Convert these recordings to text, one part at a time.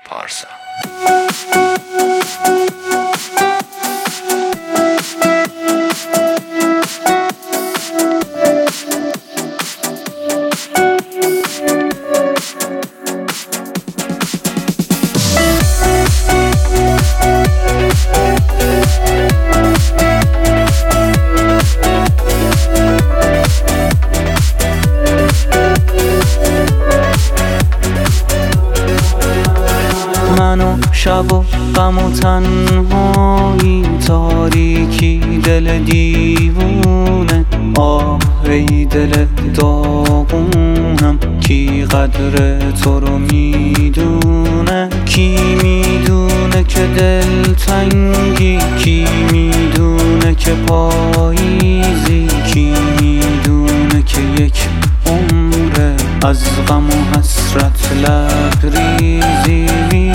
پارسا. من و شب و غم و تنهایی، تاریکی دل دیوونه. آه ای دل داغونم، کی قدر تو رو میدونه؟ کی میدونه که دل تنگی؟ کی میدونه که پاییزی؟ کی میدونه که یک عمره از غم و حسرت لبریزی؟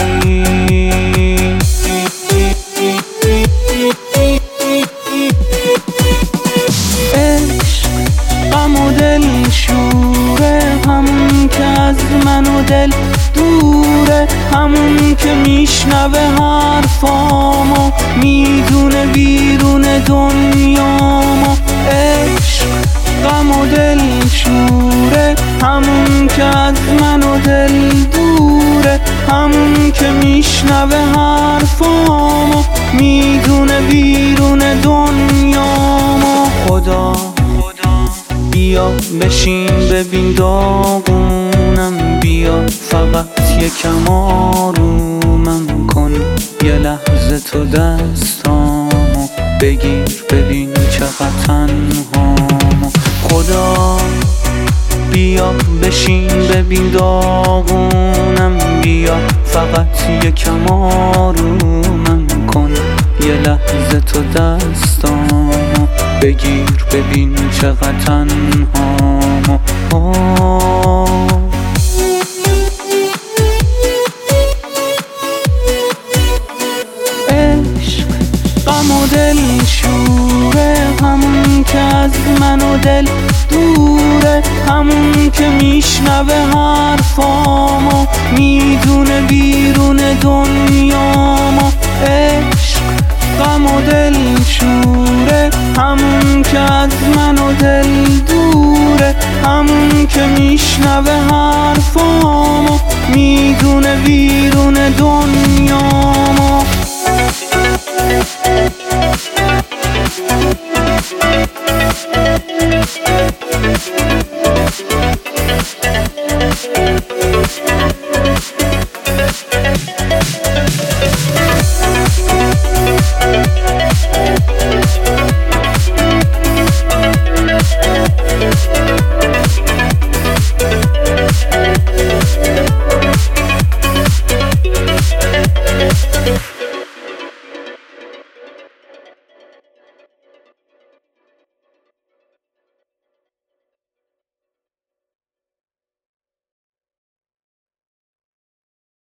عشق غم و دل شوره، همون که از من و دل دوره، همون که میشنوه حرفامو، میدونه بیرون دنیامو. عشق غم و دل شوره، همون که از من و دل دوره، همون که میشنوه حرفامو، میدونه بیرون دنیامو. خدا بیا بشین ببین داغونم، بیا فقط یکم آرومم کن، یه لحظه تو دستامو بگیر ببین چقدر تنهامو. خدا بیا بشین ببین داغونم، بیا فقط یکم آرومم کن، یه لحظه تو دستامو بگیر ببین چقدر تنهامو. عشق غم و دل شوره، همون که از من و دل دوره، همون که میشنوه حرفامو، میدونه بیرون دنیامو. عشق غم و دل شوره، همون که از من و دل دوره، همون که میشنوه حرفامو، میدونه